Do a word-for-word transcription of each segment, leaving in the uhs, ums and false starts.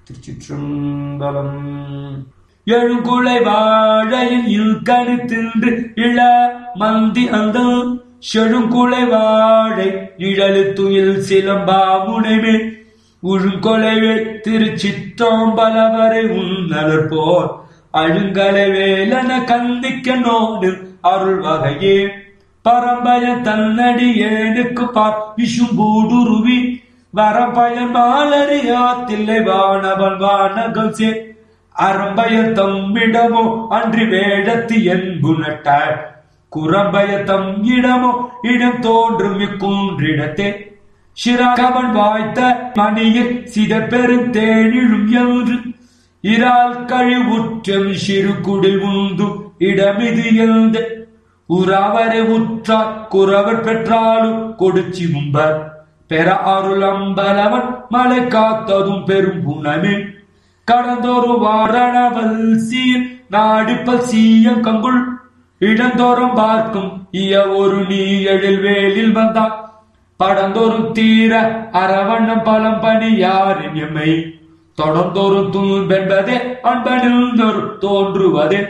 திருச்சிற்றம்பலம். எழுங்குலை வாழையில் இல்கணு தின்று இள மந்தி அந்த செழுங்குலை வாழை நிழலு துயில் சிலம்பா முனைமே உழுங்கொலைவே திருச்சிற்றம்பலவரை உன்னலர் போர் அழுங்கலை வேலன கந்திக்க நோடு அருள் வகையே பரம்பய தன்னடி ஏனுக்கு பார் விஷும்பூடுருவி வரம்பயன் மாலறியாத்தில்லை வானவன் வானகம் சே அறம்பய தம்மிடமோ அன்றி வேடத்து என்பு நட்டார் குரம்பய தம் இடமோ இடம் தோன்றும் இக்கூன்றிடத்தே சிறாகவன் வாய்த்த மணியில் சித பெருந்தேனிழும் என்று இரால் கழிவுற்றம் சிறு குடில் உந்தும் இடமிது எழுந்த உறவரை உற்றார் குறவர் பெற்றாலும் கொடுச்சி மும்பர் பெற அருளம்பலவன் மலை காத்ததும் பெரும் குணமே கடந்தோறு வாரணவல் சீர் நாடிப்பல் சீயம் கங்குள் இடந்தோறும் பார்க்கும் இய ஒரு நீ எழில் வேலில் வந்தான் படந்தோறும் தீர அரவண்ணம் பலம் பணி யாரின் எம்மை தொடர்ந்தோறும் தூம்பென்பதே அன்பனில் தோன்றுவதே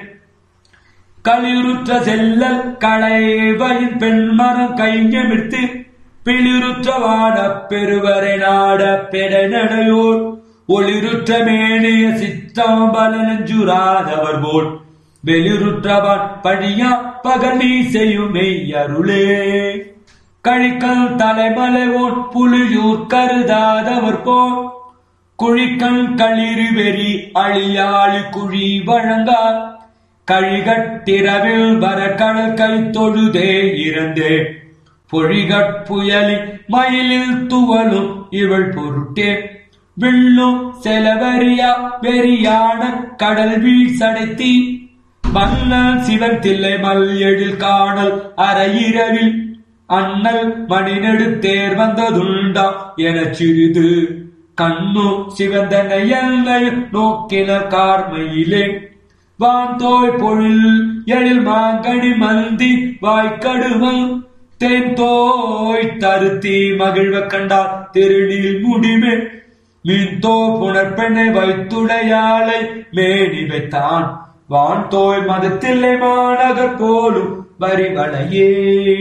களிருற்ற செல்லல் களைவையின் பெண்மரம் கைஞமிர்த்து பிளிருற்ற வாட பெருவரை நாட பெடநடையோர் ஒளிருற்ற மேனிய சிற்றம்பல நெஞ்சுராதவர் போல் வெளிருற்றவான் பழியா பகல் நீ செய்யும் மெய்யருளே கழிக்கல் தலைமலைவோன் புலியூர் கருதாதவர் போல் குழிக்கண் களிறு வெறி அழியாளி குழி வழங்கார் கழிகட்டிரவில் வர கடல் கை தொழுதே இறந்தே பொழிகட்புயலி மயிலில் துவலும் இவள் பொருட்டே வில்லும் செலவரியா வெறியான கடல் வீழ்சடைத்தி மன்னல் சிவன் தில்லை மல் எழில் காணல் அரையிரவில் அண்ணல் மணிநெடு தேர் வந்ததுண்டா என சிறிது கண்ணு சிவந்தன எல்லை நோக்கின கார்மையிலே வான்தோய் பொழில் எழில் மாங்கனி மந்தி வாய்க்கடுவன் தேன் தோய் தருத்தி மகிழ்வ கண்டார் திருநீல் முடிமே மீன் தோ புனர்பெண்ணை வைத்துடையாளை மேனி வைத்தான் வான் தோய் மதத்தில்லை மாநகர் போலும் வரிவளையே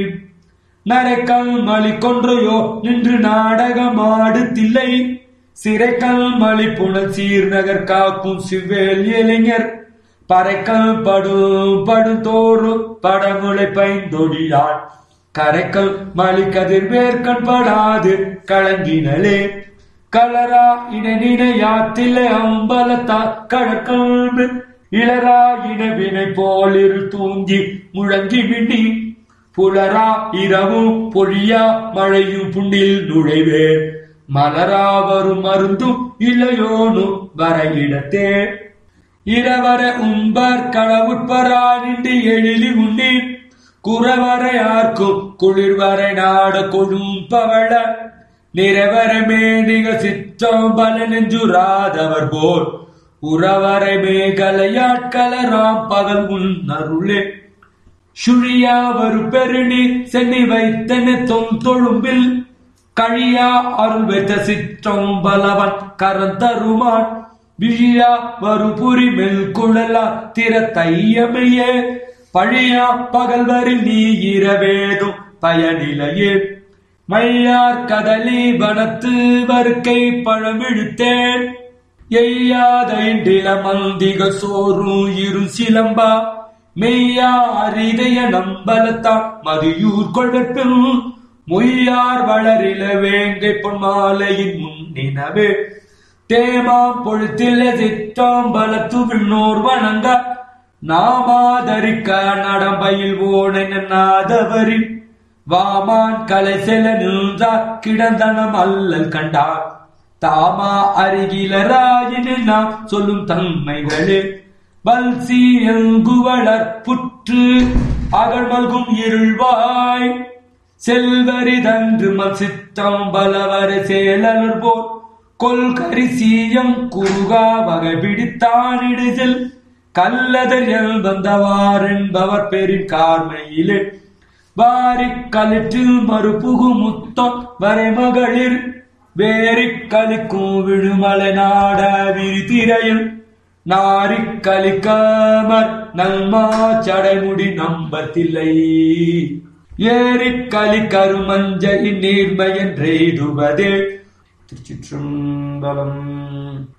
நரைக்கல் மலி கொன்றையோ நின்று நாடகமாடு தில்லை சிறைக்கல் மலி புனல் சீர்நகர் காக்கும் சிவ்வேல் இளைஞர் பறைக்கல் படும் படும் தோறு படமுளை பைந்தொழியாள் கரைக்கல் மலி கதிர் வேர்கண் படாது கலங்கினலே கலரா இணையாத்தில்லை அம்பலத்தா கடற்கல்பு இளரா இனவினை போலிரு தூங்கி முழங்கி விண்ணி புலரா இரவும் பொழியா மழையும் புண்ணில் நுழைவே மலரா வரும் மருந்தும் இளையோனும் வர இடத்தே இரவர உம்பர் களவுட்பரா நின்று எழிலி உண்ணி குறவரை ஆர்க்கும் குளிர்வரை நாட கொடும் பவள நிறவர மேனிக சிற்றம்பல நெஞ்சுராதவர் போல் உறவரை மேகலையாட்களராம் பகல் உன்னருளே சுழியா வரு பெருணி சென்னி வைத்தன தொம் தொழும்பில் கழியா அருள் வைத்த சிற்றம்பலவன் கரந்தருமான் விழியா வரு புரி மெல் குழலா திற தையமையே பழியா பகல்வரி நீ இரவேதும் பயனிலையே மையார் கதலி வனத்து வருக்கை பழமிழுத்தேன் எய்யாதைண்டில மந்திக சோறும் இரு சிலம்பா மெய்யா அரிதைய நம்பலத்தா மதியூர் கொள்ளட்டும் மொய்யார் வளரில வேங்கை பொன்மாலையின் முன்னினவே தேமாம் பொழுத்தில சிற்றம்பலத்து விண்ணோர் வணங்க நாமாதரிக்க நடம்பயில் ஓன நாதவரின் வாமான் கலை செல நின்றார் கிடந்தனம் அல்லல் கண்டார் தாமா அருகிலராயின நாம் சொல்லும் தன்மைகளே வல்சி எங்குவளர் புற்று அகழ் மல்கும் இருள்வாய் செல்வரிதன்று மல் சித்தம் பலவர சேலர் போல் கொல்கரிசீயம் குறுகா வகை பிடித்தானிடுதல் கல்லதர் எல் வந்தவார் என்பவர் பெரின் கார்மையிலே வாரி கலிற்றில் மறுபுகு முத்தம் வரை மகளிர் வேரிக்களிக்கும் விழுமலை நாட விரிதிரையில் நாரிக்களிக்காமற் நல்மா சடைமுடி நம்பத்தில்லை ஏரிக்களி கருமஞ்ச இந்நீர்மை என்றெய்துவதே. திருச்சிற்றம்பலம்.